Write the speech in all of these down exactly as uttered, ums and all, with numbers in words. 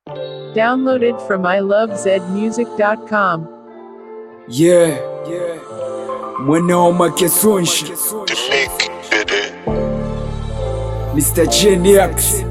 Downloaded from I love zed music dot com. Yeah, yeah. Mwanoma Kesunshi, The Nick did it. Mister Geniax.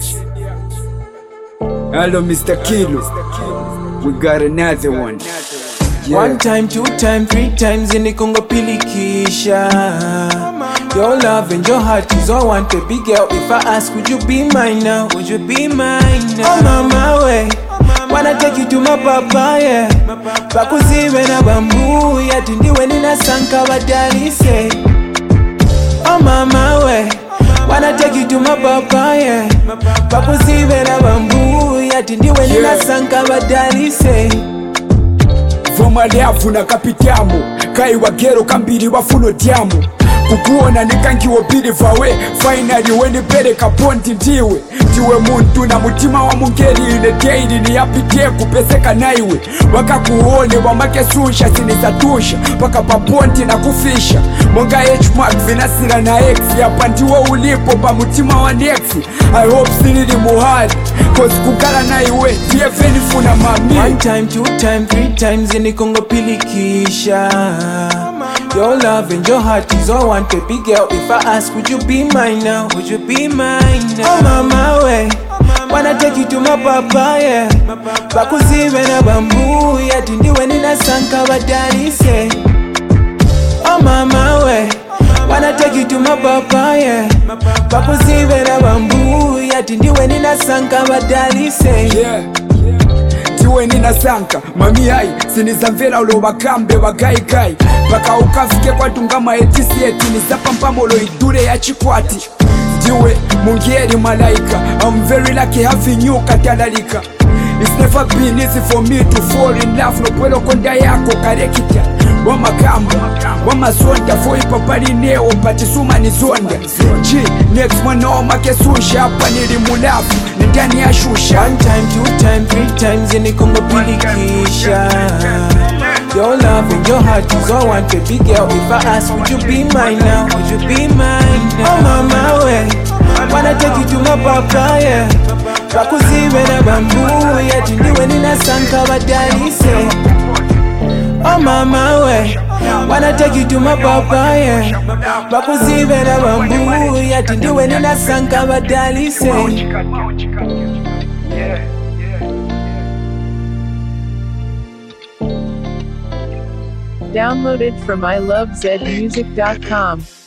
Hello, Mister Kilo. We got another one. Yeah. One time, two time, three times in the Congo pilikisha. Your love and your heart is all want to be, girl. If I ask, would you be mine now? Would you be mine now? Oh mama way, wanna take you to my papa, yeah. Bakuziwe na bambu, ya tindiwe nina sanka badali say. Oh mama way, wanna take you to my papa, yeah. Bakuziwe na bambu, ya tindiwe nina sanka badali say. Voma lyavu na kapityamu kai wagero kambiri wafuno dyamu kukuona nikangiwo bili vawe finally wenipereka pondi ndiwe ndiwe muntu na mutima wa mungeri ine daily niyapite kupeseka naiwe wakakuone wamakesusha sinizatusha paka papondi na kufisha monga H-Mark vinasira na X yapa ndiwo ulipo pa mutima wa next. I hope sinili muhari cause kukala naiwe ndiye venifuna mami. One time, two time, three times in the Congo pilikisha. Your love and your heart is all want to be, girl. If I ask, would you be mine now? Would you be mine now? Oh mama way, wanna take you to my papa, yeah. Bakuziwe na bambu, ya tindiwe nina sanka badali say. Oh mama way, wanna take you to my papa, yeah. Bakuziwe na bambu, ya tindiwe nina sanka badali say. Yeah. Tiwe nina sanka mami hai sinizamvera ulo bakambe bagaigai baka ukafike kwa tungama etisiyeti nizapampamolo idure ya chikwati ndiwe mungeri malaika. I'm very lucky having you katalalika. It's never been easy for me to fall in love no pwelo konda yako karekita wamakamba wamasonda foipapali neo patisuma nizonda G next mwanoma kesusha hapa nilimulafu ndani ya shusha. One time, two time, three times in the Congo pilikisha. Your love and your heart is all want to be, girl. If I ask, would you be mine now? Would you be mine now? Oh mama way, wanna take you to my papa, yeah. Bakuziwe na bambu, ya tindiwe nina sanka badali say. Oh mama way, wanna take you to my papa, yeah. Bakuziwe na bambu, ya tindiwe nina sanka badali say. Downloaded from I love zed music dot com.